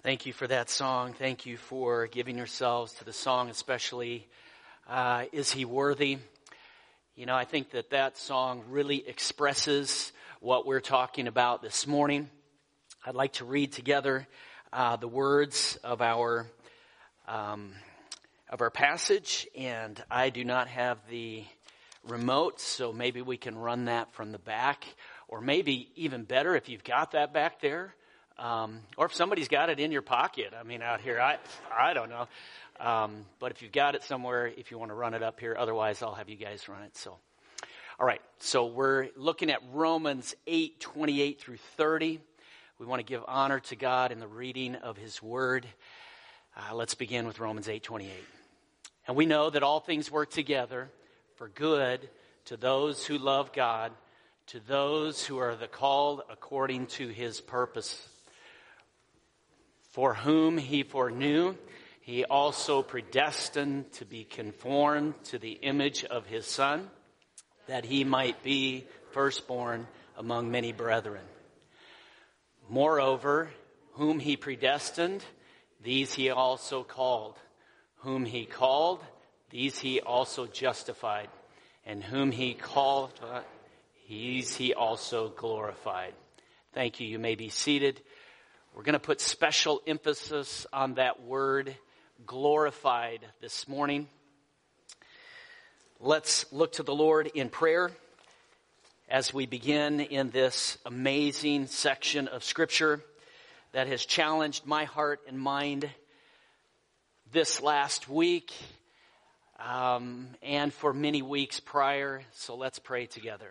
Thank you for that song. Thank you for giving yourselves to the song, especially Is He Worthy? You know, I think that song really expresses what we're talking about this morning. I'd like to read together the words of our passage, and I do not have the remote, so maybe we can run that from the back, or maybe even better if you've got that back there. Or if somebody's got it in your pocket, out here, I don't know. But if you've got it somewhere, if you want to run it up here, otherwise I'll have you guys run it. So, all right. So we're looking at Romans 8:28 through 30. We want to give honor to God in the reading of His Word. Let's begin with Romans 8:28. And we know that all things work together for good to those who love God, to those who are the called according to His purpose. For whom He foreknew, He also predestined to be conformed to the image of His Son, that He might be firstborn among many brethren. Moreover, whom He predestined, these He also called. Whom He called, these He also justified. And whom He called, these He also glorified. Thank you. You may be seated. We're going to put special emphasis on that word, glorified, this morning. Let's look to the Lord in prayer as we begin in this amazing section of Scripture that has challenged my heart and mind this last week and for many weeks prior. So let's pray together.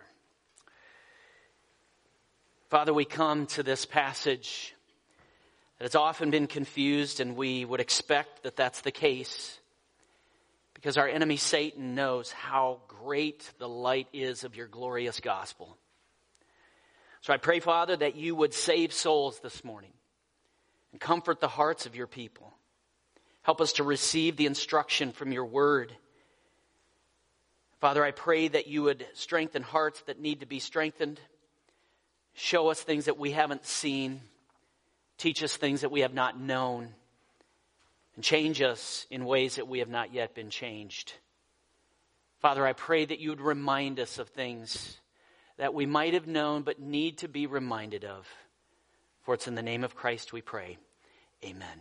Father, we come to this passage that has often been confused, and we would expect that that's the case because our enemy Satan knows how great the light is of your glorious gospel. So I pray, Father, that you would save souls this morning and comfort the hearts of your people. Help us to receive the instruction from your word. Father, I pray that you would strengthen hearts that need to be strengthened. Show us things that we haven't seen. Teach us things that we have not known. And change us in ways that we have not yet been changed. Father, I pray that you would remind us of things that we might have known but need to be reminded of. For it's in the name of Christ we pray. Amen.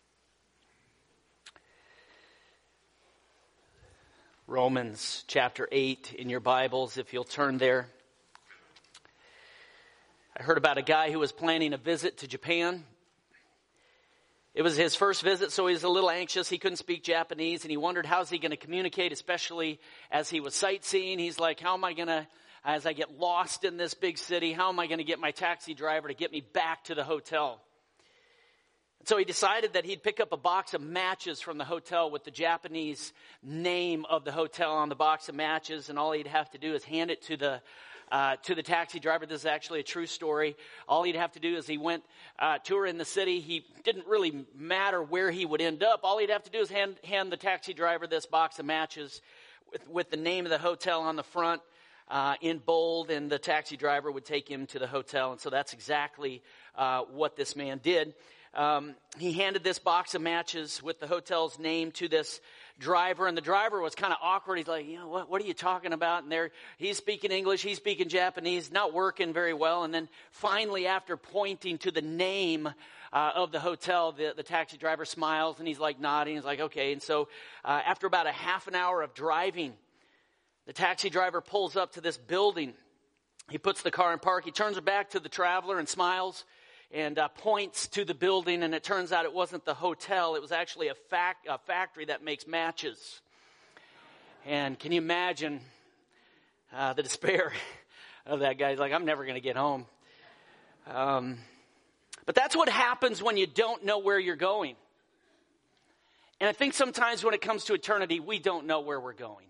Romans chapter 8 in your Bibles, if you'll turn there. I heard about a guy who was planning a visit to Japan. It was his first visit, so he was a little anxious. He couldn't speak Japanese, and he wondered how's he going to communicate, especially as he was sightseeing. He's like, how am I going to, as I get lost in this big city, how am I going to get my taxi driver to get me back to the hotel? And so he decided that he'd pick up a box of matches from the hotel with the Japanese name of the hotel on the box of matches, and all he'd have to do is hand it to the taxi driver. This is actually a true story. All he'd have to do is he went tour in the city. He didn't really matter where he would end up. All he'd have to do is hand the taxi driver this box of matches with the name of the hotel on the front in bold, and the taxi driver would take him to the hotel. And so that's exactly what this man did. He handed this box of matches with the hotel's name to this driver, and the driver was kind of awkward. He's like, what are you talking about? And he's speaking English, he's speaking Japanese, not working very well. And then finally, after pointing to the name of the hotel, the taxi driver smiles, and he's like nodding. He's like, okay. And so after about a half an hour of driving, the taxi driver pulls up to this building. He puts the car in park. He turns back to the traveler and smiles and points to the building, and it turns out it wasn't the hotel. It was actually a factory that makes matches. And can you imagine the despair of that guy? He's like, I'm never going to get home. But that's what happens when you don't know where you're going. And I think sometimes when it comes to eternity, we don't know where we're going.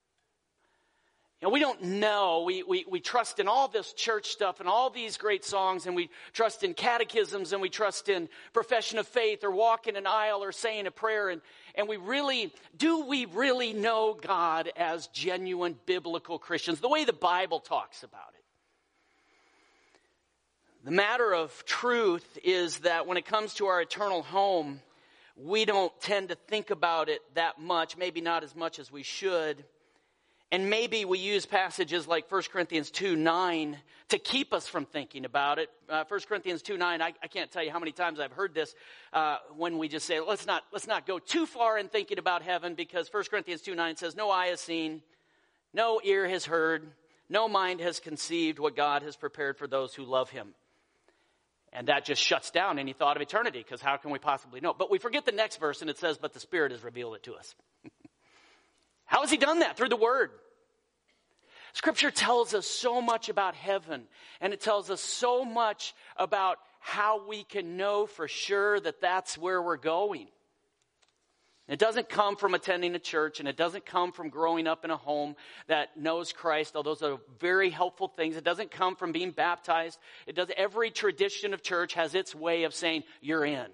We don't know. We trust in all this church stuff and all these great songs, and we trust in catechisms, and we trust in profession of faith or walking an aisle or saying a prayer. And we really know God as genuine biblical Christians, the way the Bible talks about it? The matter of truth is that when it comes to our eternal home, we don't tend to think about it that much, maybe not as much as we should. And maybe we use passages like 1 Corinthians 2:9 to keep us from thinking about it. 1 Corinthians 2:9, I can't tell you how many times I've heard this when we just say, let's not go too far in thinking about heaven, because 1 Corinthians 2:9 says, no eye has seen, no ear has heard, no mind has conceived what God has prepared for those who love him. And that just shuts down any thought of eternity, because how can we possibly know? But we forget the next verse, and it says, but the Spirit has revealed it to us. How has he done that? Through the Word. Scripture tells us so much about heaven, and it tells us so much about how we can know for sure that that's where we're going. It doesn't come from attending a church, and it doesn't come from growing up in a home that knows Christ, although those are very helpful things. It doesn't come from being baptized. Every tradition of church has its way of saying, you're in.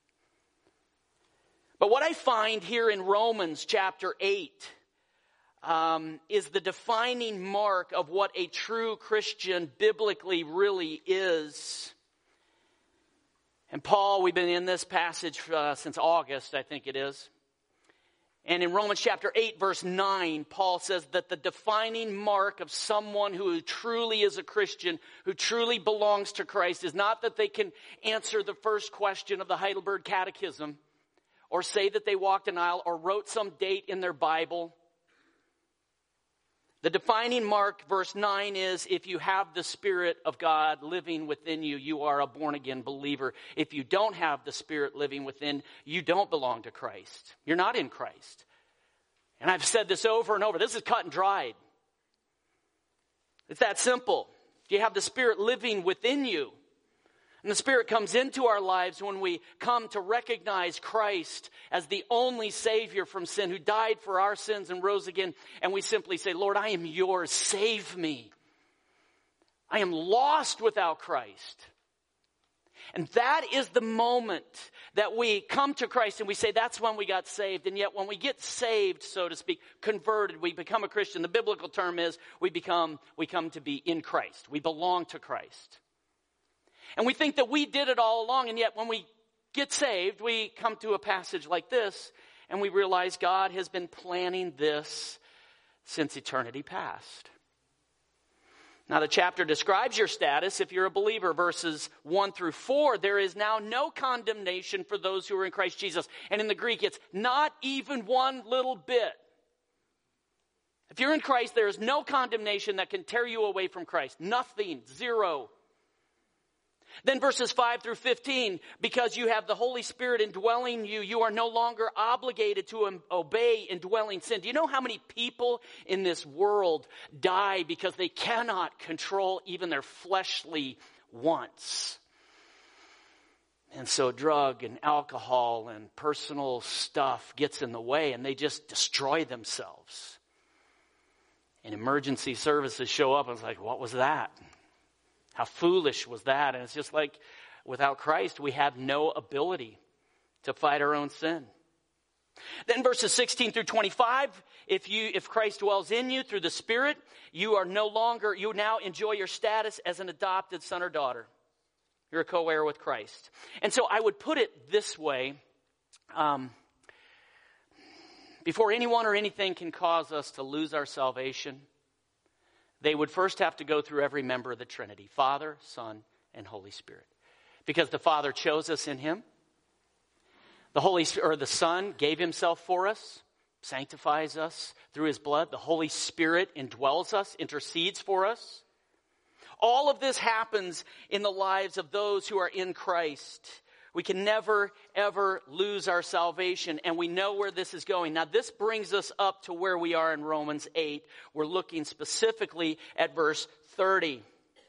But what I find here in Romans chapter 8 is the defining mark of what a true Christian biblically really is. And Paul, we've been in this passage since August, I think it is. And in Romans chapter 8, verse 9, Paul says that the defining mark of someone who truly is a Christian, who truly belongs to Christ, is not that they can answer the first question of the Heidelberg Catechism, or say that they walked an aisle, or wrote some date in their Bible. The defining mark, verse 9, is if you have the Spirit of God living within you, you are a born-again believer. If you don't have the Spirit living within, you don't belong to Christ. You're not in Christ. And I've said this over and over. This is cut and dried. It's that simple. If you have the Spirit living within you, and the Spirit comes into our lives when we come to recognize Christ as the only Savior from sin, who died for our sins and rose again. And we simply say, Lord, I am yours. Save me. I am lost without Christ. And that is the moment that we come to Christ and we say, that's when we got saved. And yet when we get saved, so to speak, converted, we become a Christian. The biblical term is we come to be in Christ. We belong to Christ. And we think that we did it all along, and yet when we get saved, we come to a passage like this, and we realize God has been planning this since eternity past. Now, the chapter describes your status if you're a believer. Verses 1 through 4, there is now no condemnation for those who are in Christ Jesus. And in the Greek, it's not even one little bit. If you're in Christ, there is no condemnation that can tear you away from Christ. Nothing. Zero. Then verses 5 through 15, because you have the Holy Spirit indwelling you, you are no longer obligated to obey indwelling sin. Do you know how many people in this world die because they cannot control even their fleshly wants? And so drug and alcohol and personal stuff gets in the way, and they just destroy themselves. And emergency services show up, and it's like, what was that? How foolish was that? And it's just like, without Christ, we have no ability to fight our own sin. Then verses 16 through 25, if Christ dwells in you through the Spirit, you now enjoy your status as an adopted son or daughter. You're a co-heir with Christ. And so I would put it this way, before anyone or anything can cause us to lose our salvation, they would first have to go through every member of the Trinity, Father, Son, and Holy Spirit. Because the Father chose us in Him. The Son gave Himself for us, sanctifies us through His blood. The Holy Spirit indwells us, intercedes for us. All of this happens in the lives of those who are in Christ. We can never, ever lose our salvation, and we know where this is going. Now, this brings us up to where we are in Romans 8. We're looking specifically at verse 30.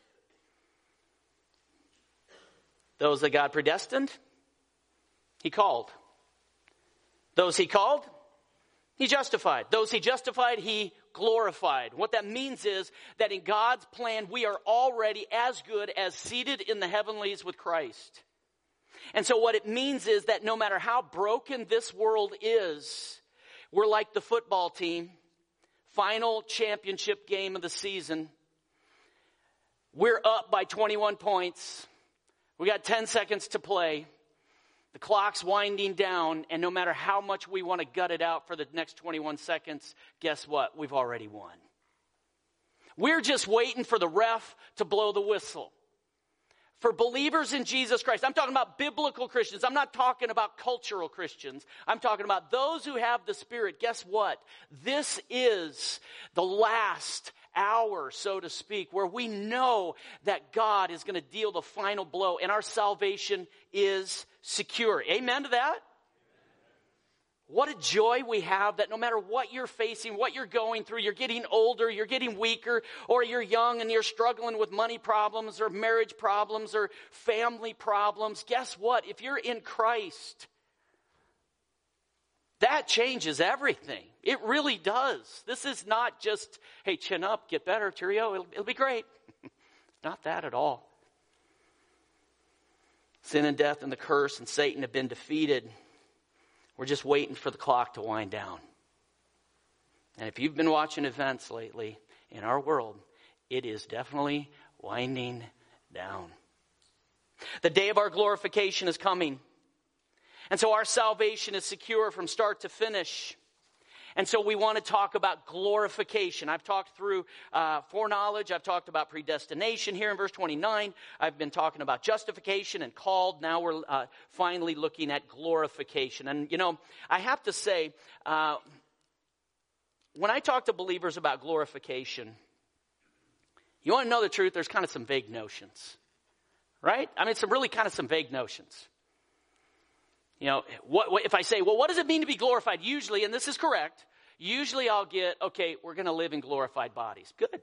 Those that God predestined, He called. Those He called, He justified. Those He justified, He glorified. What that means is that in God's plan, we are already as good as seated in the heavenlies with Christ. And so what it means is that no matter how broken this world is, we're like the football team, final championship game of the season. We're up by 21 points. We got 10 seconds to play. The clock's winding down, and no matter how much we want to gut it out for the next 21 seconds, guess what? We've already won. We're just waiting for the ref to blow the whistle. For believers in Jesus Christ, I'm talking about biblical Christians. I'm not talking about cultural Christians. I'm talking about those who have the Spirit. Guess what? This is the last hour, so to speak, where we know that God is going to deal the final blow and our salvation is secure. Amen to that? What a joy we have that no matter what you're facing, what you're going through, you're getting older, you're getting weaker, or you're young and you're struggling with money problems or marriage problems or family problems. Guess what? If you're in Christ, that changes everything. It really does. This is not just, hey, chin up, get better, cheerio, it'll be great. It's not that at all. Sin and death and the curse and Satan have been defeated. We're just waiting for the clock to wind down. And if you've been watching events lately in our world, it is definitely winding down. The day of our glorification is coming. And so our salvation is secure from start to finish. And so we want to talk about glorification. I've talked through foreknowledge. I've talked about predestination here in verse 29. I've been talking about justification and called. Now we're finally looking at glorification. And, you know, I have to say, when I talk to believers about glorification, you want to know the truth? There's kind of some vague notions, right? I mean, some vague notions. You know, what if I say, well, what does it mean to be glorified? Usually, and this is correct, usually I'll get, okay, we're going to live in glorified bodies. Good.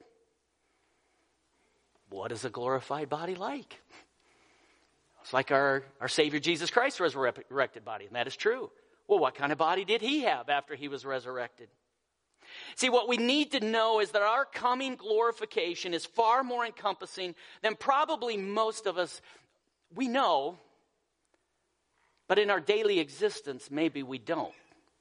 What is a glorified body like? It's like our Savior Jesus Christ resurrected body, and that is true. Well, what kind of body did he have after he was resurrected? See, what we need to know is that our coming glorification is far more encompassing than probably most of us we know. But in our daily existence, maybe we don't.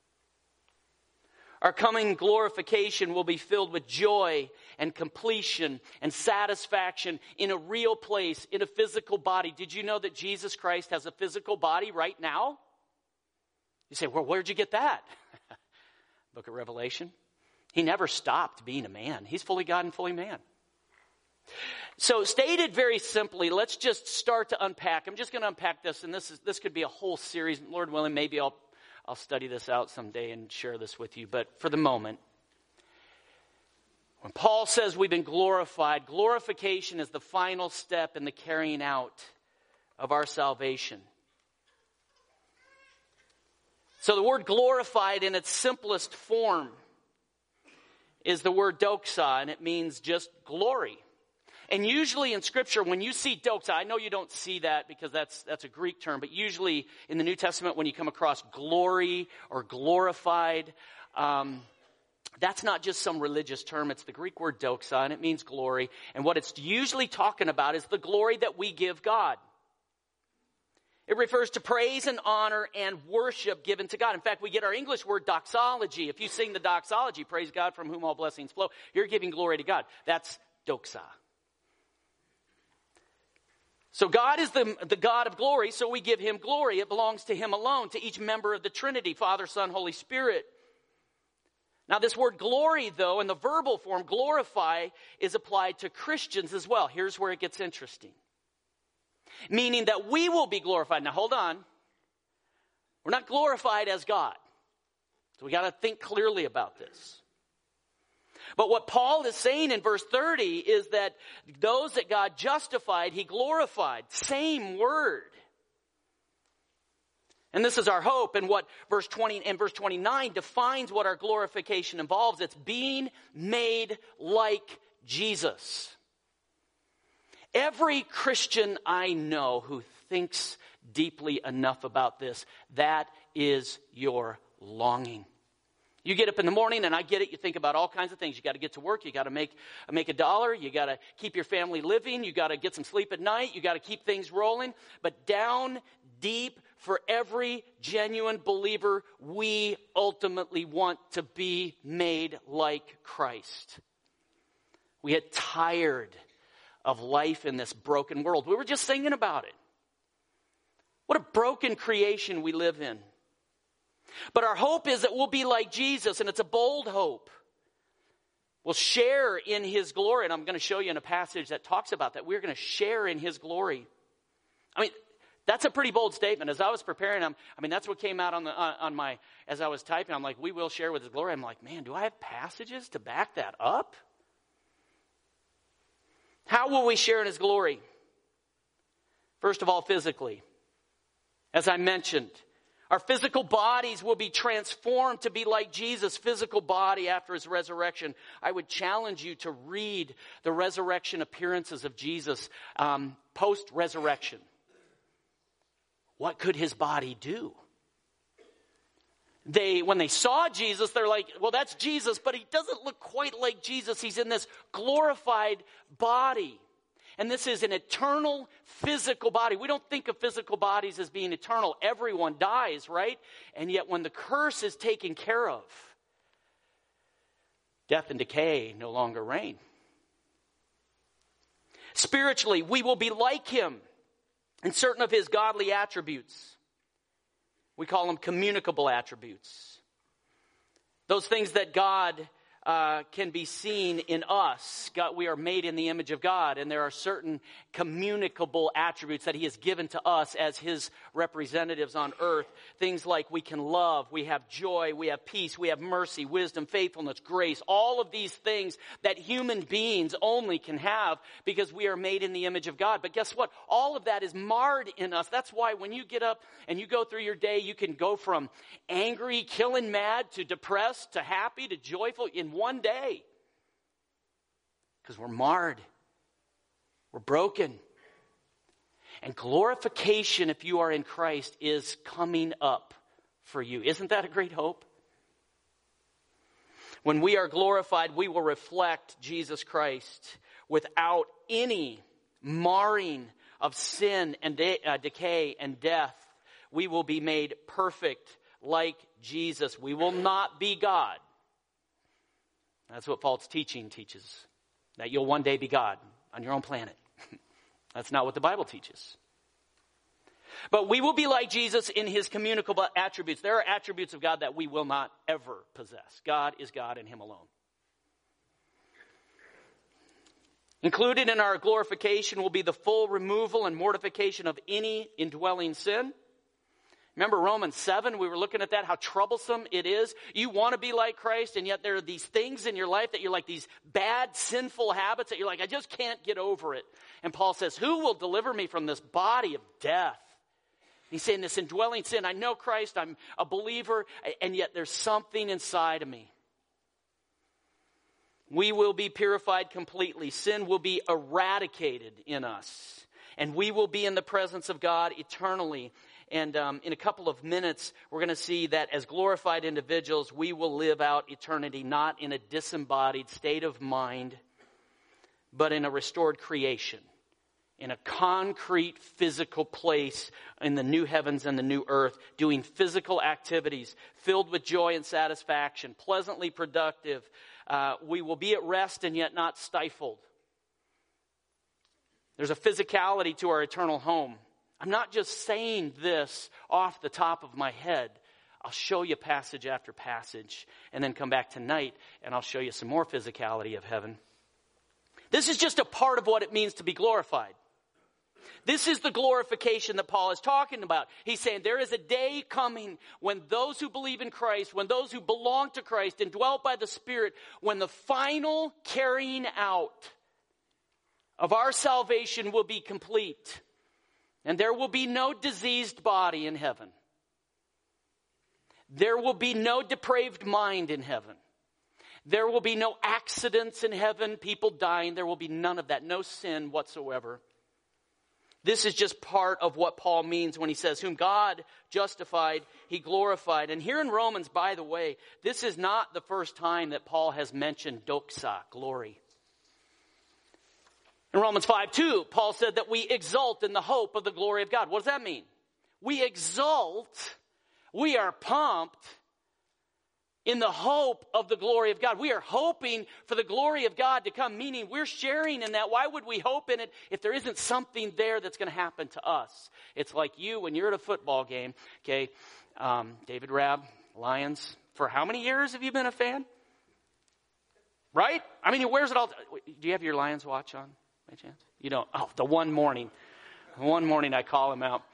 Our coming glorification will be filled with joy and completion and satisfaction in a real place, in a physical body. Did you know that Jesus Christ has a physical body right now? You say, well, where'd you get that? Book of Revelation. He never stopped being a man. He's fully God and fully man. So stated very simply, let's just start to unpack. I'm just going to unpack this, and this could be a whole series. Lord willing, maybe I'll study this out someday and share this with you. But for the moment, when Paul says we've been glorified, glorification is the final step in the carrying out of our salvation. So the word glorified in its simplest form is the word doxa, and it means just glory. And usually in Scripture, when you see doxa, I know you don't see that because that's a Greek term, but usually in the New Testament when you come across glory or glorified, that's not just some religious term. It's the Greek word doxa, and it means glory. And what it's usually talking about is the glory that we give God. It refers to praise and honor and worship given to God. In fact, we get our English word doxology. If you sing the doxology, praise God from whom all blessings flow, you're giving glory to God. That's doxa. So God is the God of glory, so we give him glory. It belongs to him alone, to each member of the Trinity, Father, Son, Holy Spirit. Now this word glory, though, in the verbal form, glorify, is applied to Christians as well. Here's where it gets interesting. Meaning that we will be glorified. Now hold on. We're not glorified as God. So we got to think clearly about this. But what Paul is saying in verse 30 is that those that God justified, he glorified. Same word. And this is our hope. And what verse 20 and verse 29 defines what our glorification involves. It's being made like Jesus. Every Christian I know who thinks deeply enough about this, that is your longing. You get up in the morning, and I get it, you think about all kinds of things. You got to get to work, you got to make a dollar, you got to keep your family living, you got to get some sleep at night, you got to keep things rolling. But down deep, for every genuine believer, we ultimately want to be made like Christ. We get tired of life in this broken world. We were just singing about it. What a broken creation we live in. But our hope is that we'll be like Jesus, and it's a bold hope. We'll share in his glory, and I'm going to show you in a passage that talks about that. We're going to share in his glory. I mean, that's a pretty bold statement. As I was preparing, that's what came out as I was typing. I'm like, we will share with his glory. I'm like, man, do I have passages to back that up? How will we share in his glory? First of all, physically. As I mentioned, our physical bodies will be transformed to be like Jesus' physical body after his resurrection. I would challenge you to read the resurrection appearances of Jesus post-resurrection. What could his body do? When they saw Jesus, they're like, well, that's Jesus, but he doesn't look quite like Jesus. He's in this glorified body. And this is an eternal physical body. We don't think of physical bodies as being eternal. Everyone dies, right? And yet when the curse is taken care of, death and decay no longer reign. Spiritually, we will be like him in certain of his godly attributes. We call them communicable attributes. Those things that God can be seen in us. We are made in the image of God, and there are certain communicable attributes that he has given to us as his representatives on earth. Things like we can love, we have joy, we have peace, we have mercy, wisdom, faithfulness, grace. All of these things that human beings only can have because we are made in the image of God. But guess what? All of that is marred in us. That's why when you get up and you go through your day, you can go from angry, killing mad, to depressed, to happy, to joyful in one day. Because we're marred. We're broken. And glorification, if you are in Christ, is coming up for you. Isn't that a great hope? When we are glorified, we will reflect Jesus Christ without any marring of sin and decay and death. We will be made perfect like Jesus. We will not be God. That's what false teaching teaches. That you'll one day be God on your own planet. That's not what the Bible teaches. But we will be like Jesus in his communicable attributes. There are attributes of God that we will not ever possess. God is God and him alone. Included in our glorification will be the full removal and mortification of any indwelling sin. Remember Romans 7, we were looking at that, how troublesome it is. You want to be like Christ, and yet there are these things in your life that you're like, these bad, sinful habits that you're like, I just can't get over it. And Paul says, who will deliver me from this body of death? He's saying this indwelling sin. I know Christ, I'm a believer, and yet there's something inside of me. We will be purified completely. Sin will be eradicated in us. And we will be in the presence of God eternally. And in a couple of minutes, we're going to see that as glorified individuals, we will live out eternity not in a disembodied state of mind, but in a restored creation, in a concrete physical place in the new heavens and the new earth, doing physical activities filled with joy and satisfaction, pleasantly productive. We will be at rest and yet not stifled. There's a physicality to our eternal home. I'm not just saying this off the top of my head. I'll show you passage after passage and then come back tonight and I'll show you some more physicality of heaven. This is just a part of what it means to be glorified. This is the glorification that Paul is talking about. He's saying there is a day coming when those who believe in Christ, when those who belong to Christ, indwelt by the Spirit, when the final carrying out of our salvation will be complete. And there will be no diseased body in heaven. There will be no depraved mind in heaven. There will be no accidents in heaven, people dying. There will be none of that, no sin whatsoever. This is just part of what Paul means when he says, whom God justified, he glorified. And here in Romans, by the way, this is not the first time that Paul has mentioned doxa, glory. In Romans 5:2, Paul said that we exult in the hope of the glory of God. What does that mean? We exult, we are pumped in the hope of the glory of God. We are hoping for the glory of God to come, meaning we're sharing in that. Why would we hope in it if there isn't something there that's going to happen to us? It's like you when you're at a football game, okay? David Rabb, Lions. For how many years have you been a fan? Right? I mean, he wears it all. Do you have your Lions watch on by chance? You don't. Oh, the one morning I call him out.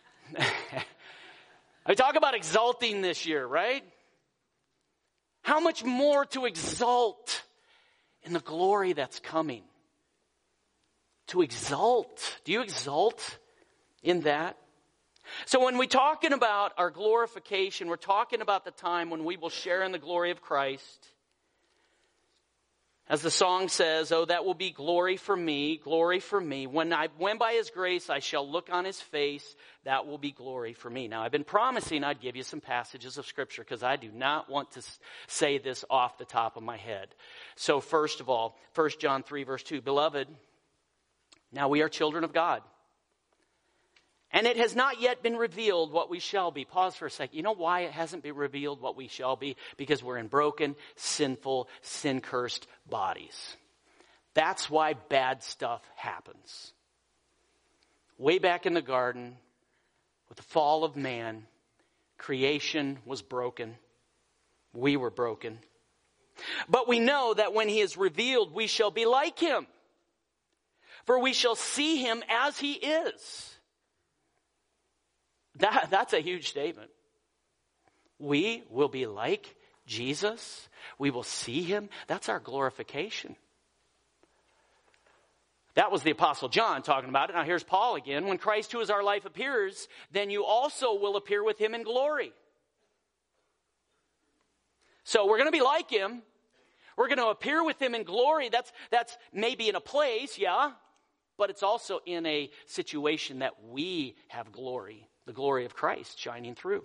I talk about exulting this year, right? How much more to exult in the glory that's coming? To exult. Do you exult in that? So when we're talking about our glorification, we're talking about the time when we will share in the glory of Christ. As the song says, oh, that will be glory for me, glory for me. When by his grace I shall look on his face, that will be glory for me. Now, I've been promising I'd give you some passages of Scripture because I do not want to say this off the top of my head. So first of all, 1 John 3, verse 2, Beloved, now we are children of God. And it has not yet been revealed what we shall be. Pause for a second. You know why it hasn't been revealed what we shall be? Because we're in broken, sinful, sin-cursed bodies. That's why bad stuff happens. Way back in the garden, with the fall of man, creation was broken. We were broken. But we know that when he is revealed, we shall be like him. For we shall see him as he is. That's a huge statement. We will be like Jesus. We will see him. That's our glorification. That was the Apostle John talking about it. Now here's Paul again. When Christ, who is our life, appears, then you also will appear with him in glory. So we're going to be like him. We're going to appear with him in glory. That's maybe in a place, yeah. But it's also in a situation that we have glory. The glory of Christ shining through.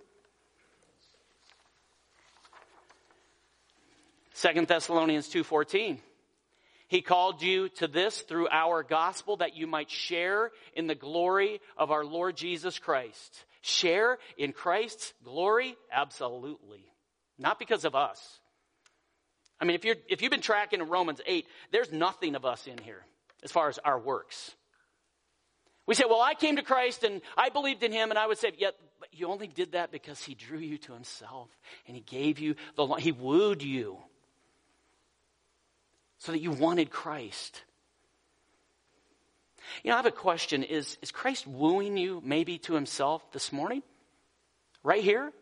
2 Thessalonians 2:14. He called you to this through our gospel that you might share in the glory of our Lord Jesus Christ. Share in Christ's glory? Absolutely. Not because of us. I mean, if you've been tracking in Romans 8, there's nothing of us in here as far as our works. We say, well, I came to Christ and I believed in him, and I would say, yeah, but you only did that because he drew you to himself and he gave you he wooed you so that you wanted Christ. You know, I have a question. Is Christ wooing you maybe to himself this morning? Right here?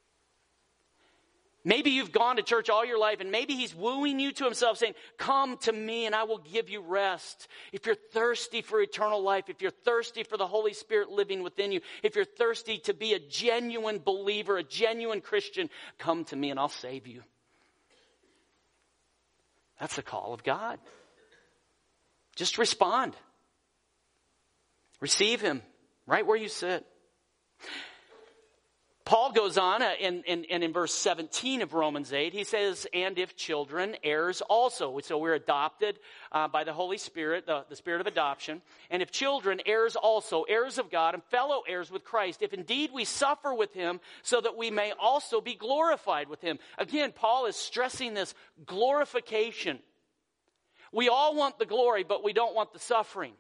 Maybe you've gone to church all your life and maybe he's wooing you to himself saying, come to me and I will give you rest. If you're thirsty for eternal life, if you're thirsty for the Holy Spirit living within you, if you're thirsty to be a genuine believer, a genuine Christian, come to me and I'll save you. That's the call of God. Just respond. Receive him right where you sit. Paul goes on and in verse 17 of Romans 8, he says, and if children, heirs also. So we're adopted by the Holy Spirit, the Spirit of adoption. And if children, heirs also, heirs of God and fellow heirs with Christ, if indeed we suffer with him so that we may also be glorified with him. Again, Paul is stressing this glorification. We all want the glory, but we don't want the suffering.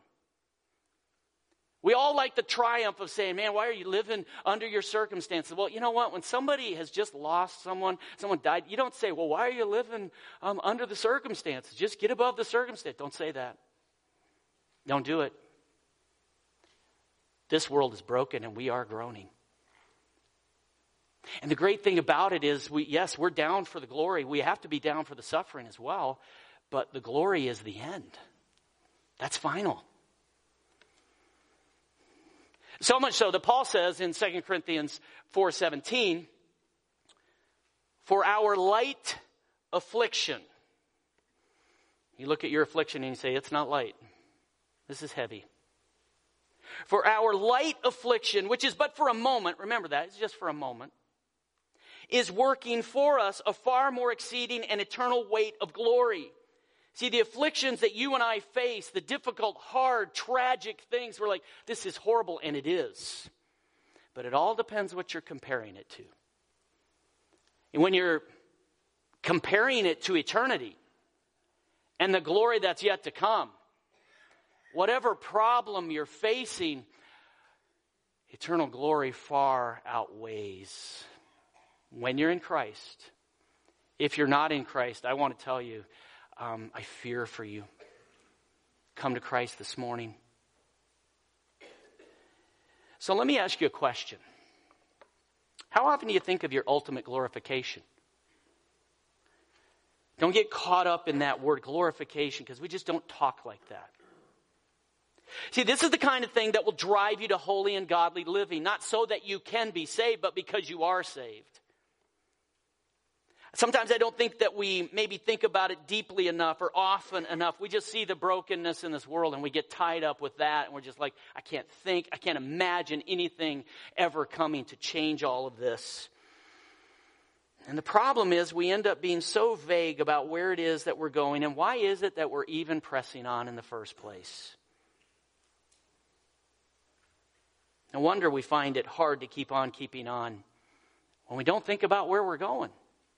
We all like the triumph of saying, man, why are you living under your circumstances? Well, you know what? When somebody has just lost someone died, you don't say, well, why are you living under the circumstances? Just get above the circumstance. Don't say that. Don't do it. This world is broken and we are groaning. And the great thing about it is, we're down for the glory. We have to be down for the suffering as well. But the glory is the end. That's final. So much so that Paul says in 2 Corinthians 4:17, for our light affliction. You look at your affliction and you say, it's not light. This is heavy. For our light affliction, which is but for a moment, remember that, it's just for a moment, is working for us a far more exceeding and eternal weight of glory. See, the afflictions that you and I face, the difficult, hard, tragic things, we're like, this is horrible, and it is. But it all depends what you're comparing it to. And when you're comparing it to eternity and the glory that's yet to come. Whatever problem you're facing, eternal glory far outweighs when you're in Christ. If you're not in Christ, I want to tell you, I fear for you. Come to Christ this morning. So let me ask you a question. How often do you think of your ultimate glorification? Don't get caught up in that word glorification, because we just don't talk like that. See, this is the kind of thing that will drive you to holy and godly living, not so that you can be saved, but because you are saved. Sometimes I don't think that we maybe think about it deeply enough or often enough. We just see the brokenness in this world and we get tied up with that. And we're just like, I can't imagine anything ever coming to change all of this. And the problem is we end up being so vague about where it is that we're going, and why is it that we're even pressing on in the first place. No wonder we find it hard to keep on keeping on when we don't think about where we're going.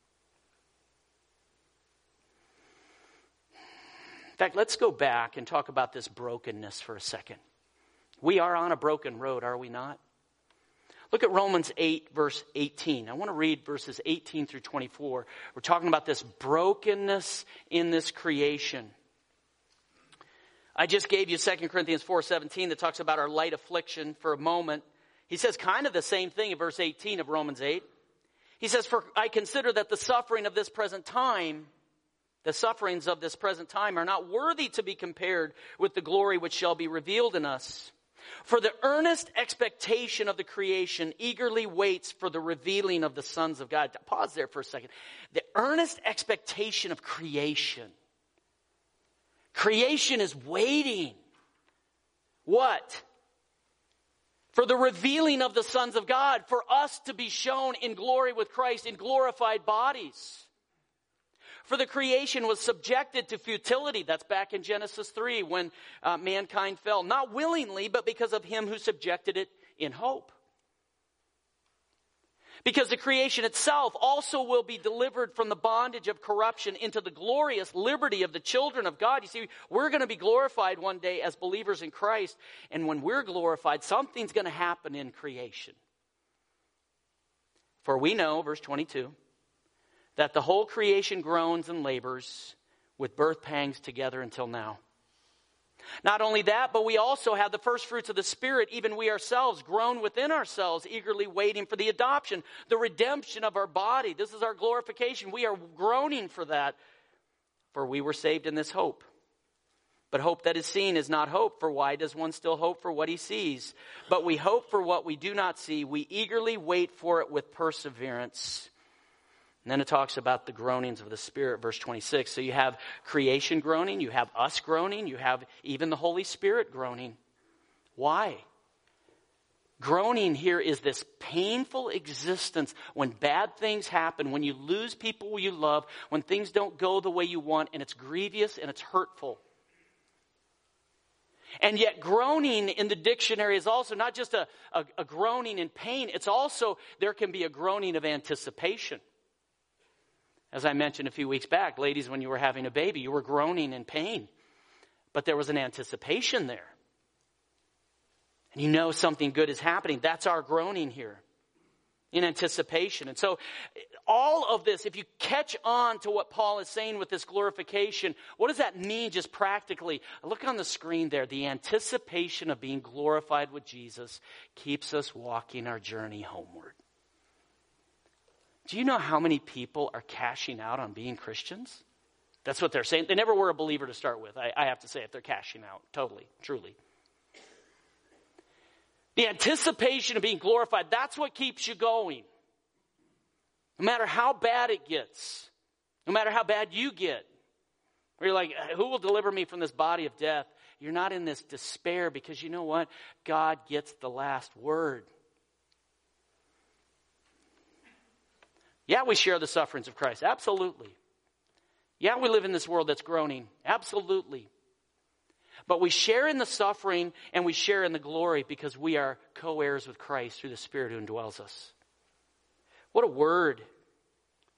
In fact, let's go back and talk about this brokenness for a second. We are on a broken road, are we not? Look at Romans 8, verse 18. I want to read verses 18 through 24. We're talking about this brokenness in this creation. I just gave you 2 Corinthians 4:17 that talks about our light affliction for a moment. He says kind of the same thing in verse 18 of Romans 8. He says, "For I consider that the sufferings of this present time are not worthy to be compared with the glory which shall be revealed in us. For the earnest expectation of the creation eagerly waits for the revealing of the sons of God." Pause there for a second. The earnest expectation of creation. Creation is waiting. What? For the revealing of the sons of God, for us to be shown in glory with Christ in glorified bodies. For the creation was subjected to futility. That's back in Genesis 3 when mankind fell. Not willingly, but because of him who subjected it in hope. Because the creation itself also will be delivered from the bondage of corruption into the glorious liberty of the children of God. You see, we're going to be glorified one day as believers in Christ. And when we're glorified, something's going to happen in creation. For we know, verse 22, that the whole creation groans and labors with birth pangs together until now. Not only that, but we also have the first fruits of the Spirit, even we ourselves, groan within ourselves, eagerly waiting for the adoption, the redemption of our body. This is our glorification. We are groaning for that, for we were saved in this hope. But hope that is seen is not hope, for why does one still hope for what he sees? But we hope for what we do not see. We eagerly wait for it with perseverance. And then it talks about the groanings of the Spirit, verse 26. So you have creation groaning, you have us groaning, you have even the Holy Spirit groaning. Why? Groaning here is this painful existence when bad things happen, when you lose people you love, when things don't go the way you want, and it's grievous and it's hurtful. And yet groaning in the dictionary is also not just a groaning in pain, it's also, there can be a groaning of anticipation. As I mentioned a few weeks back, ladies, when you were having a baby, you were groaning in pain. But there was an anticipation there. And you know something good is happening. That's our groaning here. In anticipation. And so all of this, if you catch on to what Paul is saying with this glorification, what does that mean just practically? Look on the screen there. The anticipation of being glorified with Jesus keeps us walking our journey homeward. Do you know how many people are cashing out on being Christians? That's what they're saying. They never were a believer to start with. I have to say it. They're cashing out. Totally. Truly. The anticipation of being glorified, that's what keeps you going. No matter how bad it gets. No matter how bad you get. Where you're like, who will deliver me from this body of death? You're not in this despair because you know what? God gets the last word. Yeah, we share the sufferings of Christ. Absolutely. Yeah, we live in this world that's groaning. Absolutely. But we share in the suffering and we share in the glory because we are co-heirs with Christ through the Spirit who indwells us. What a word.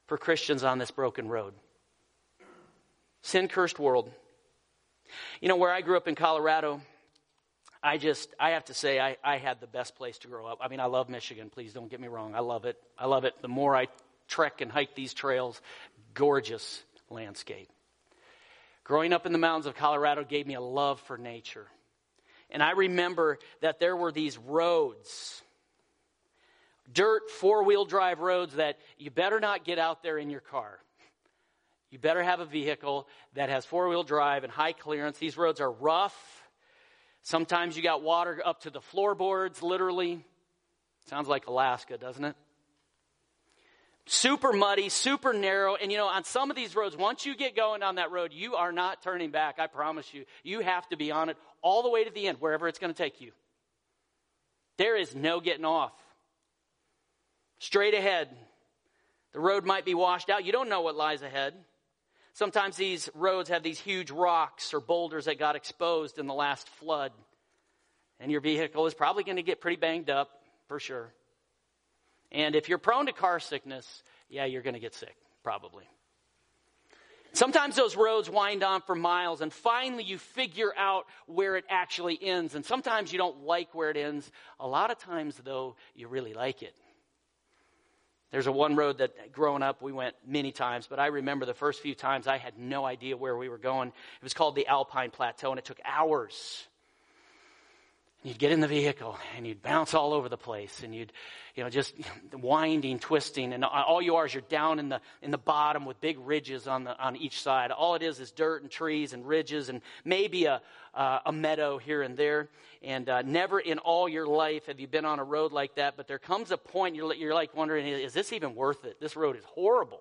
for Christians on this broken road. Sin-cursed world. You know, where I grew up in Colorado, I have to say, I had the best place to grow up. I mean, I love Michigan. Please don't get me wrong. I love it. I love it. The more I trek and hike these trails, gorgeous landscape. Growing up in the mountains of Colorado gave me a love for nature. And I remember that there were these roads, dirt four-wheel drive roads that you better not get out there in your car. You better have a vehicle that has four-wheel drive and high clearance. These roads are rough. Sometimes you got water up to the floorboards, literally. Sounds like Alaska, doesn't it? Super muddy, super narrow. And you know, on some of these roads, once you get going on that road, you are not turning back, I promise you. You have to be on it all the way to the end, wherever it's going to take you. There is no getting off. Straight ahead. The road might be washed out. You don't know what lies ahead. Sometimes these roads have these huge rocks or boulders that got exposed in the last flood. And your vehicle is probably going to get pretty banged up, for sure. And if you're prone to car sickness, yeah, you're going to get sick, probably. Sometimes those roads wind on for miles, and finally you figure out where it actually ends. And sometimes you don't like where it ends. A lot of times, though, you really like it. There's one road that growing up we went many times, but I remember the first few times I had no idea where we were going. It was called the Alpine Plateau, and it took hours. And you'd get in the vehicle, and you'd bounce all over the place, and you'd, just winding, twisting, and all you are is you're down in the bottom with big ridges on each side. All it is dirt and trees and ridges and maybe a meadow here and there. And never in all your life have you been on a road like that. But there comes a point you're like wondering, is this even worth it? This road is horrible.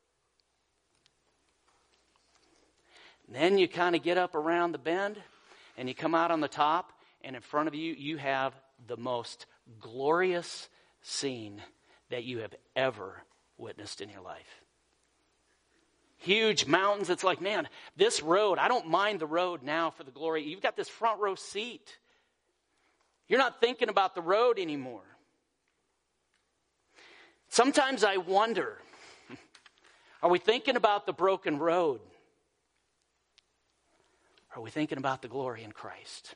And then you kind of get up around the bend, and you come out on the top, and in front of you, you have the most glorious scene that you have ever witnessed in your life. Huge mountains. It's like, man, this road, I don't mind the road now for the glory. You've got this front row seat. You're not thinking about the road anymore. Sometimes I wonder, are we thinking about the broken road? Or are we thinking about the glory in Christ?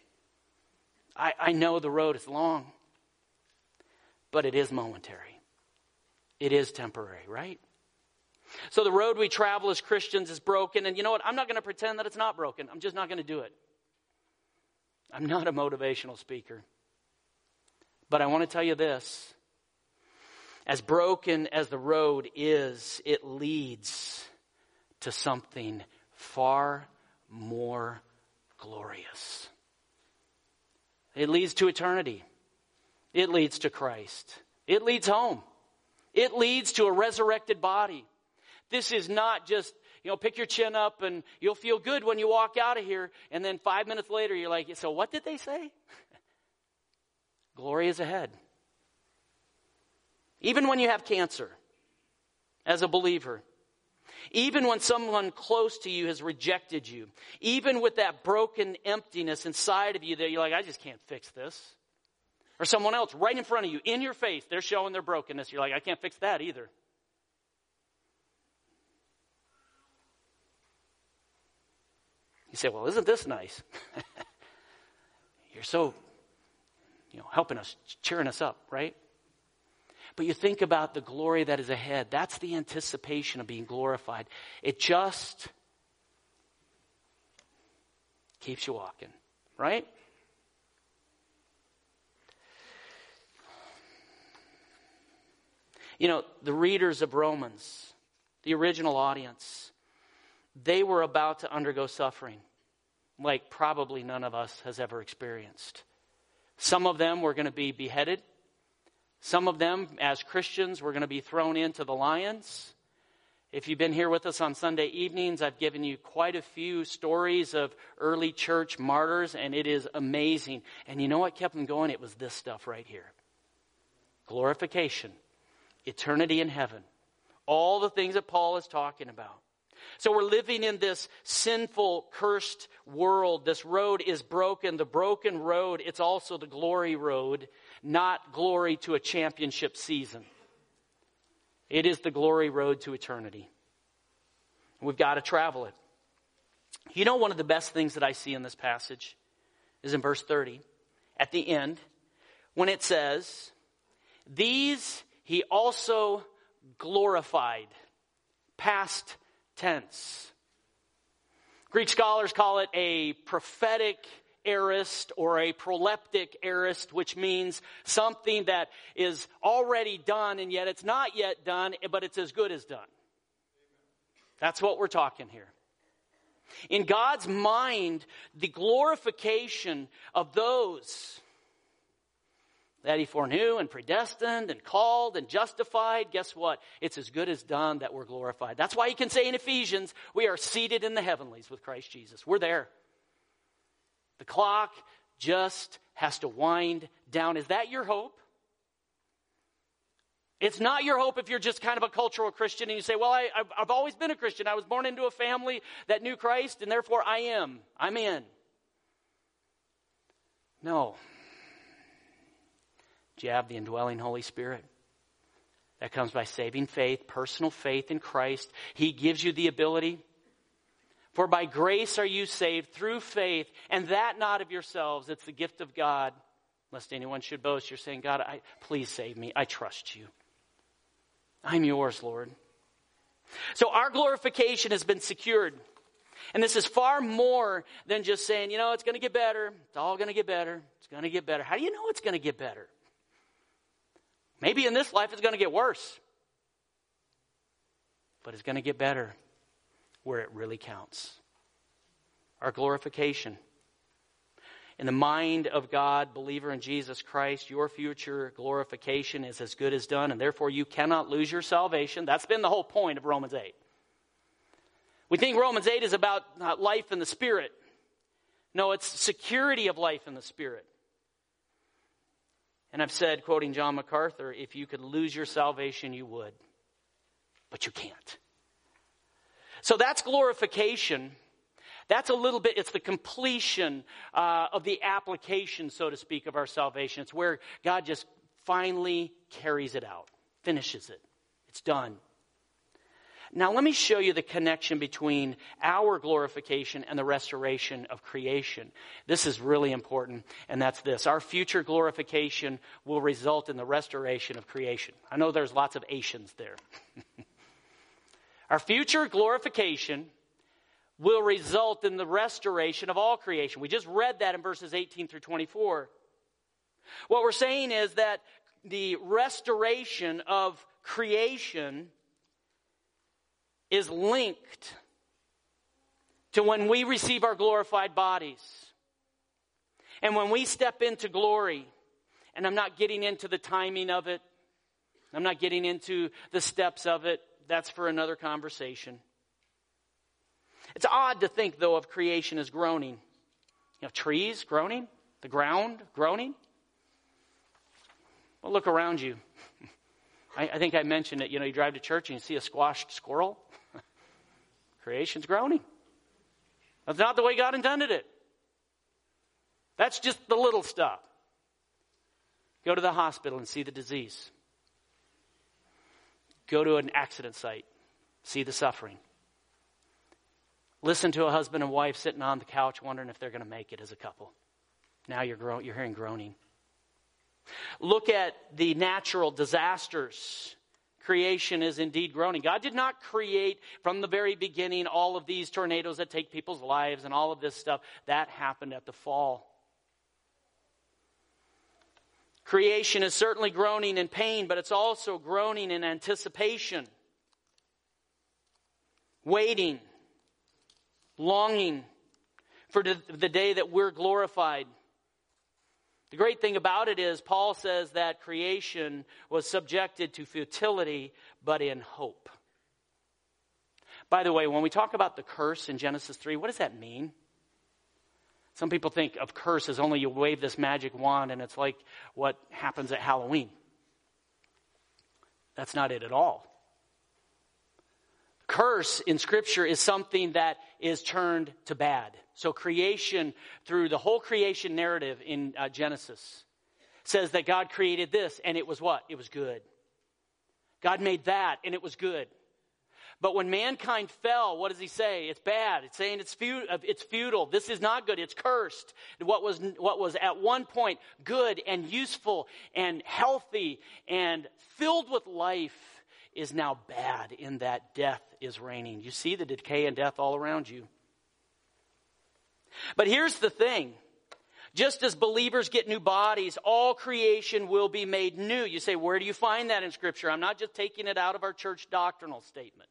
I know the road is long, but it is momentary. It is temporary, right? So the road we travel as Christians is broken, and you know what? I'm not going to pretend that it's not broken. I'm just not going to do it. I'm not a motivational speaker. But I want to tell you this. As broken as the road is, it leads to something far more glorious. It leads to eternity. It leads to Christ. It leads home. It leads to a resurrected body. This is not just, pick your chin up and you'll feel good when you walk out of here. And then 5 minutes later, you're like, so what did they say? Glory is ahead. Even when you have cancer, as a believer, even when someone close to you has rejected you, even with that broken emptiness inside of you that you're like, I just can't fix this. Or someone else right in front of you, in your face, they're showing their brokenness. You're like, I can't fix that either. You say, well, isn't this nice? You're so, helping us, cheering us up, right? But you think about the glory that is ahead. That's the anticipation of being glorified. It just keeps you walking, right? The readers of Romans, the original audience, they were about to undergo suffering like probably none of us has ever experienced. Some of them were going to be beheaded. Some of them, as Christians, were going to be thrown into the lions. If you've been here with us on Sunday evenings, I've given you quite a few stories of early church martyrs, and it is amazing. And you know what kept them going? It was this stuff right here. Glorification, eternity in heaven, all the things that Paul is talking about. So we're living in this sinful, cursed world. This road is broken. The broken road, it's also the glory road, not glory to a championship season. It is the glory road to eternity. We've got to travel it. You know, one of the best things that I see in this passage is in verse 30, at the end, when it says, these he also glorified. Past tense. Greek scholars call it a prophetic aorist or a proleptic aorist, which means something that is already done and yet it's not yet done, but it's as good as done. That's what we're talking here. In God's mind, the glorification of those that he foreknew and predestined and called and justified, guess what? It's as good as done that we're glorified. That's why he can say in Ephesians, we are seated in the heavenlies with Christ Jesus. We're there. The clock just has to wind down. Is that your hope? It's not your hope if you're just kind of a cultural Christian and you say, well, I've always been a Christian. I was born into a family that knew Christ and therefore I'm in. No. Do you have the indwelling Holy Spirit? That comes by saving faith, personal faith in Christ. He gives you the ability. For by grace are you saved through faith, and that not of yourselves. It's the gift of God. Lest anyone should boast, you're saying, God, please save me. I trust you. I'm yours, Lord. So our glorification has been secured. And this is far more than just saying, it's going to get better. It's all going to get better. It's going to get better. How do you know it's going to get better? Maybe in this life it's going to get worse. But it's going to get better where it really counts. Our glorification. In the mind of God, believer in Jesus Christ, your future glorification is as good as done, and therefore you cannot lose your salvation. That's been the whole point of Romans 8. We think Romans 8 is about life in the Spirit. No, it's security of life in the Spirit. And I've said, quoting John MacArthur, if you could lose your salvation, you would. But you can't. So that's glorification. That's a little bit, it's the completion of the application, so to speak, of our salvation. It's where God just finally carries it out, finishes it. It's done. Now let me show you the connection between our glorification and the restoration of creation. This is really important, and that's this. Our future glorification will result in the restoration of creation. I know there's lots of Asians there. Our future glorification will result in the restoration of all creation. We just read that in verses 18 through 24. What we're saying is that the restoration of creation is linked to when we receive our glorified bodies. And when we step into glory, and I'm not getting into the timing of it, I'm not getting into the steps of it, that's for another conversation. It's odd to think, though, of creation as groaning. Trees groaning, the ground groaning. Well, look around you. I think I mentioned it. You drive to church and you see a squashed squirrel. Creation's groaning. That's not the way God intended it. That's just the little stuff. Go to the hospital and see the disease. Go to an accident site. See the suffering. Listen to a husband and wife sitting on the couch wondering if they're going to make it as a couple. Now you're hearing groaning. Look at the natural disasters. Creation is indeed groaning. God did not create from the very beginning all of these tornadoes that take people's lives and all of this stuff. That happened at the fall. Creation is certainly groaning in pain, but it's also groaning in anticipation. Waiting. Longing for the day that we're glorified. The great thing about it is Paul says that creation was subjected to futility, but in hope. By the way, when we talk about the curse in Genesis 3, what does that mean? Some people think of curse as only you wave this magic wand and it's like what happens at Halloween. That's not it at all. Curse in Scripture is something that is turned to bad. So creation, through the whole creation narrative in Genesis, says that God created this and it was what? It was good. God made that, and it was good. But when mankind fell, what does he say? It's bad. It's saying it's futile. This is not good. It's cursed. What was at one point good and useful and healthy and filled with life is now bad in that death is reigning. You see the decay and death all around you. But here's the thing. Just as believers get new bodies, all creation will be made new. You say, where do you find that in Scripture? I'm not just taking it out of our church doctrinal statement.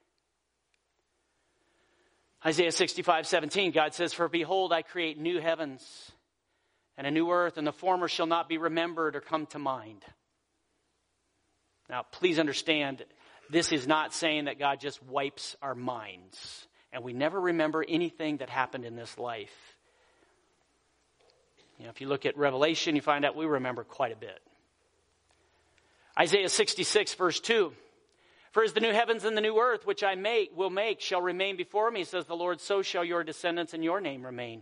Isaiah 65:17, God says, for behold, I create new heavens and a new earth, and the former shall not be remembered or come to mind. Now, please understand, this is not saying that God just wipes our minds, and we never remember anything that happened in this life. You know, if you look at Revelation, you find out we remember quite a bit. Isaiah 66, verse 2. For as the new heavens and the new earth, which I will make, shall remain before me, says the Lord, so shall your descendants and your name remain.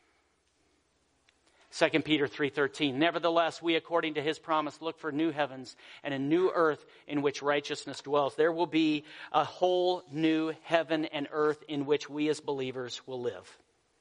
2 Peter 3:13. Nevertheless, we, according to his promise, look for new heavens and a new earth in which righteousness dwells. There will be a whole new heaven and earth in which we as believers will live.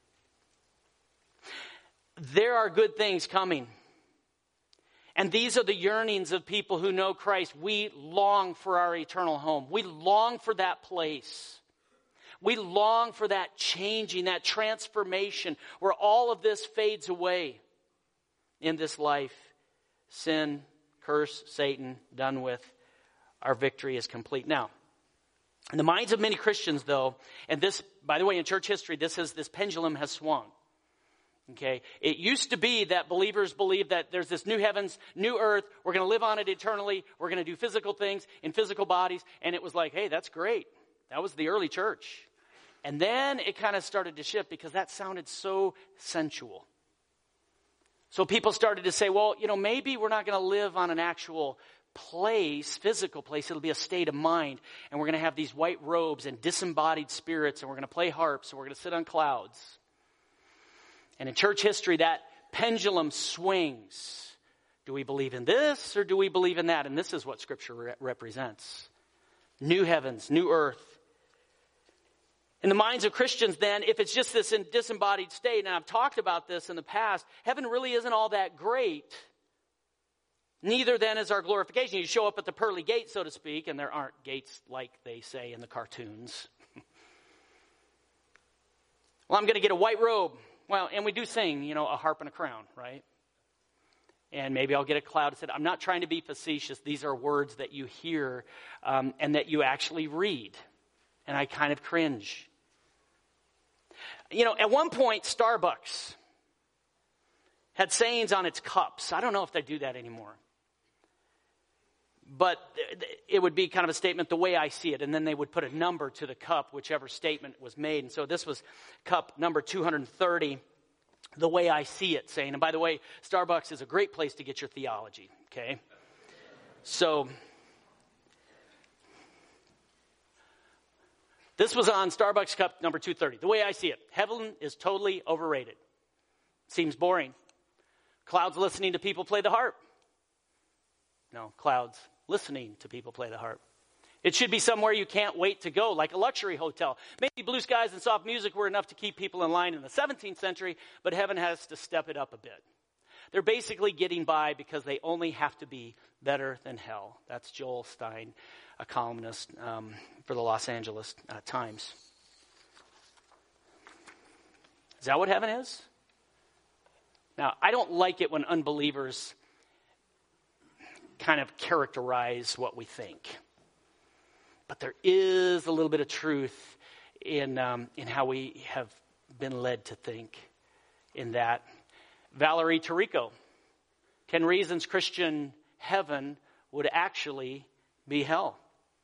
There are good things coming. And these are the yearnings of people who know Christ. We long for our eternal home. We long for that place. We long for that changing, that transformation where all of this fades away in this life. Sin, curse, Satan, done with. Our victory is complete. Now, in the minds of many Christians, though, and this, by the way, in church history, this pendulum has swung. Okay, it used to be that believers believed that there's this new heavens, new earth. We're going to live on it eternally. We're going to do physical things in physical bodies. And it was like, hey, that's great. That was the early church. And then it kind of started to shift because that sounded so sensual. So people started to say, well, you know, maybe we're not going to live on an actual place, physical place. It'll be a state of mind. And we're going to have these white robes and disembodied spirits. And we're going to play harps. And we're going to sit on clouds. And in church history, that pendulum swings. Do we believe in this or do we believe in that? And this is what Scripture represents. New heavens, new earth. In the minds of Christians then, if it's just this disembodied state, and I've talked about this in the past, heaven really isn't all that great. Neither then is our glorification. You show up at the pearly gate, so to speak, and there aren't gates like they say in the cartoons. Well, I'm going to get a white robe. Well, and we do sing, you know, a harp and a crown, right? And maybe I'll get a cloud that said, I'm not trying to be facetious. These are words that you hear and that you actually read. And I kind of cringe. You know, at one point, Starbucks had sayings on its cups. I don't know if they do that anymore. But it would be kind of a statement the way I see it. And then they would put a number to the cup, whichever statement was made. And so this was cup number 230, the way I see it, saying, and by the way, Starbucks is a great place to get your theology, okay? So this was on Starbucks cup number 230, the way I see it. Heaven is totally overrated. Seems boring. Clouds listening to people play the harp. No, clouds listening to people play the harp. It should be somewhere you can't wait to go, like a luxury hotel. Maybe blue skies and soft music were enough to keep people in line in the 17th century, but heaven has to step it up a bit. They're basically getting by because they only have to be better than hell. That's Joel Stein, a columnist for the Los Angeles Times. Is that what heaven is? Now, I don't like it when unbelievers kind of characterize what we think. But there is a little bit of truth in how we have been led to think in that. Valerie Tarico, 10 Reasons Christian Heaven Would Actually Be Hell.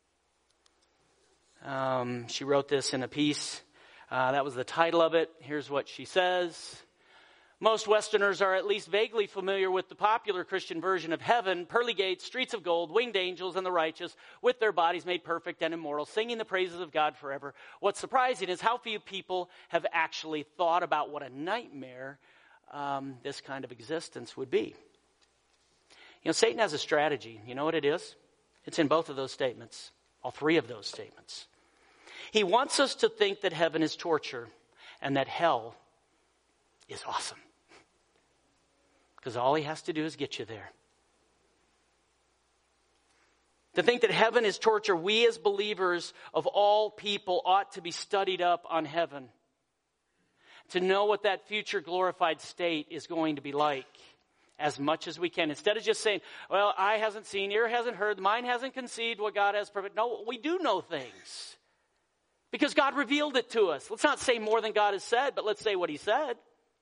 She wrote this in a piece. That was the title of it. Here's what she says. Most Westerners are at least vaguely familiar with the popular Christian version of heaven, pearly gates, streets of gold, winged angels, and the righteous, with their bodies made perfect and immortal, singing the praises of God forever. What's surprising is how few people have actually thought about what a nightmare this kind of existence would be. You know, Satan has a strategy. You know what it is? It's in both of those statements, all three of those statements. He wants us to think that heaven is torture and that hell is awesome. Because all he has to do is get you there. To think that heaven is torture, we as believers of all people ought to be studied up on heaven. To know what that future glorified state is going to be like as much as we can. Instead of just saying, well, eye hasn't seen, ear hasn't heard, mind hasn't conceived what God has provided. No, we do know things. Because God revealed it to us. Let's not say more than God has said, but let's say what he said.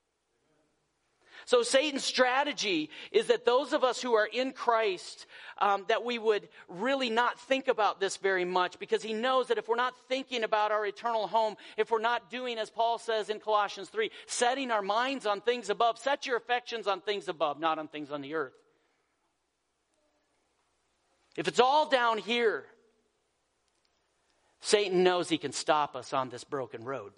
So Satan's strategy is that those of us who are in Christ, that we would really not think about this very much, because he knows that if we're not thinking about our eternal home, if we're not doing, as Paul says in Colossians 3, setting our minds on things above, set your affections on things above, not on things on the earth. If it's all down here, Satan knows he can stop us on this broken road.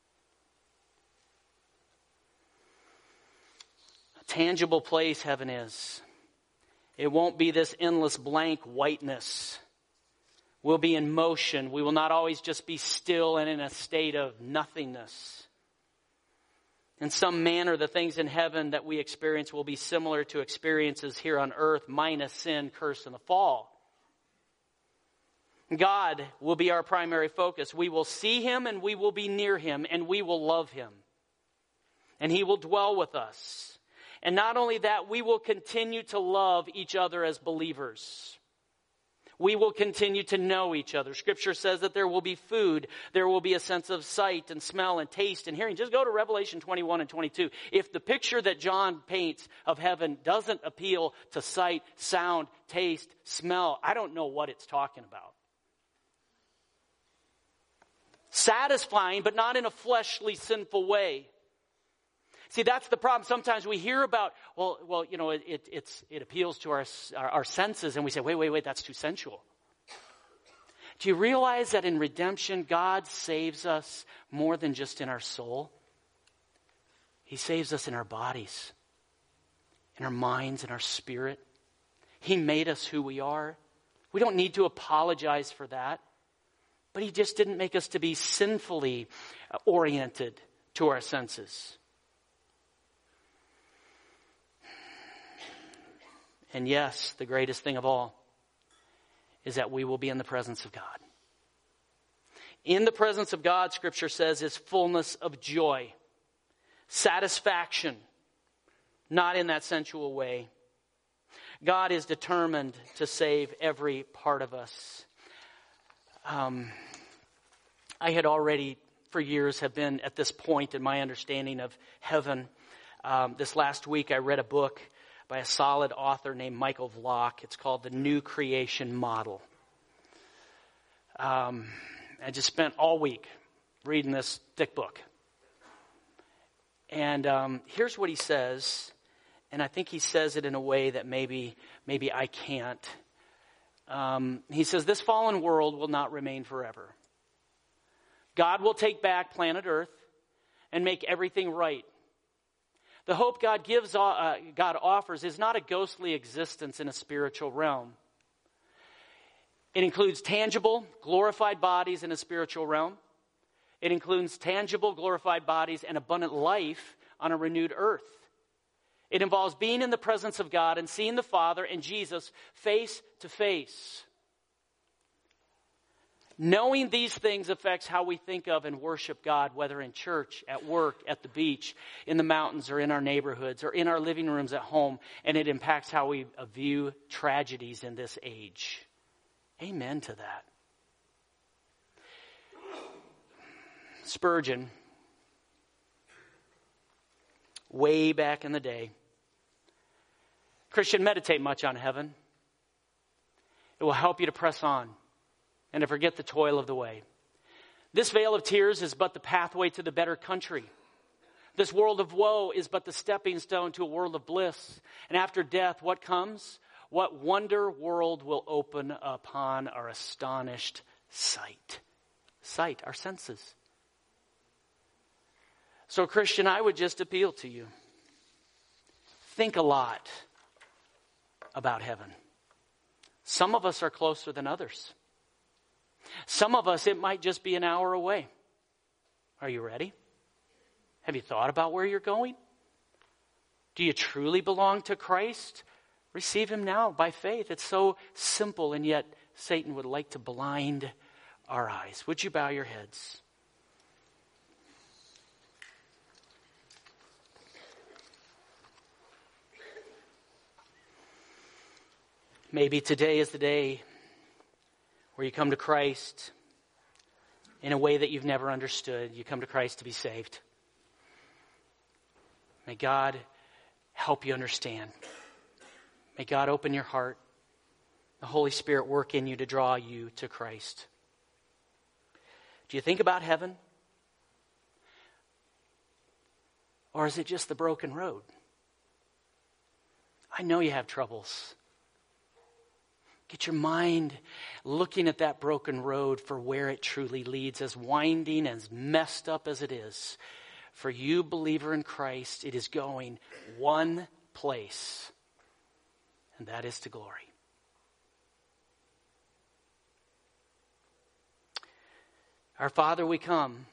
Tangible place heaven is. It won't be this endless blank whiteness. We'll be in motion. We will not always just be still and in a state of nothingness. In some manner, the things in heaven that we experience will be similar to experiences here on earth, minus sin, curse, and the fall. God will be our primary focus. We will see him and we will be near him and we will love him. And he will dwell with us. And not only that, we will continue to love each other as believers. We will continue to know each other. Scripture says that there will be food. There will be a sense of sight and smell and taste and hearing. Just go to Revelation 21 and 22. If the picture that John paints of heaven doesn't appeal to sight, sound, taste, smell, I don't know what it's talking about. Satisfying, but not in a fleshly, sinful way. See, that's the problem. Sometimes we hear about, well, you know, it appeals to our senses, and we say, wait, that's too sensual. Do you realize that in redemption, God saves us more than just in our soul? He saves us in our bodies, in our minds, in our spirit. He made us who we are. We don't need to apologize for that. But he just didn't make us to be sinfully oriented to our senses. And yes, the greatest thing of all is that we will be in the presence of God. In the presence of God, Scripture says, is fullness of joy, satisfaction, not in that sensual way. God is determined to save every part of us. I had already, for years, have been at this point in my understanding of heaven. This last week, I read a book by a solid author named Michael Vlock. It's called The New Creation Model. I just spent all week reading this thick book. And here's what he says, and I think he says it in a way that maybe I can't. He says, this fallen world will not remain forever. God will take back planet Earth and make everything right. The hope God offers is not a ghostly existence in a spiritual realm. It includes tangible, glorified bodies in a spiritual realm. It includes tangible, glorified bodies and abundant life on a renewed earth. It involves being in the presence of God and seeing the Father and Jesus face to face. Knowing these things affects how we think of and worship God, whether in church, at work, at the beach, in the mountains, or in our neighborhoods, or in our living rooms at home. And it impacts how we view tragedies in this age. Amen to that. Spurgeon, way back in the day, Christian, meditate much on heaven. It will help you to press on and to forget the toil of the way. This vale of tears is but the pathway to the better country. This world of woe is but the stepping stone to a world of bliss. And after death, what comes? What wonder world will open upon our astonished sight? Sight, our senses. So, Christian, I would just appeal to you. Think a lot about heaven. Some of us are closer than others. Some of us, it might just be an hour away. Are you ready? Have you thought about where you're going? Do you truly belong to Christ? Receive him now by faith. It's so simple, and yet Satan would like to blind our eyes. Would you bow your heads? Maybe today is the day where you come to Christ in a way that you've never understood. You come to Christ to be saved. May God help you understand. May God open your heart. The Holy Spirit work in you to draw you to Christ. Do you think about heaven? Or is it just the broken road? I know you have troubles. Get your mind looking at that broken road for where it truly leads, as winding, as messed up as it is. For you, believer in Christ, it is going one place, and that is to glory. Our Father, we come.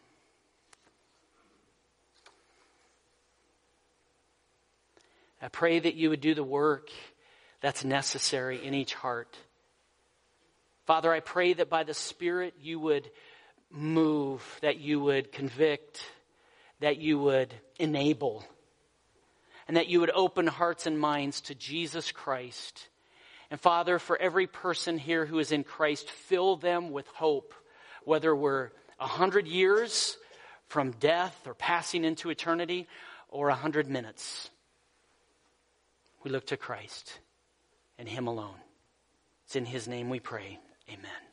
I pray that you would do the work that's necessary in each heart. Father, I pray that by the Spirit you would move, that you would convict, that you would enable, and that you would open hearts and minds to Jesus Christ. And Father, for every person here who is in Christ, fill them with hope, whether we're 100 years from death or passing into eternity, or 100 minutes. We look to Christ and him alone. It's in his name we pray. Amen.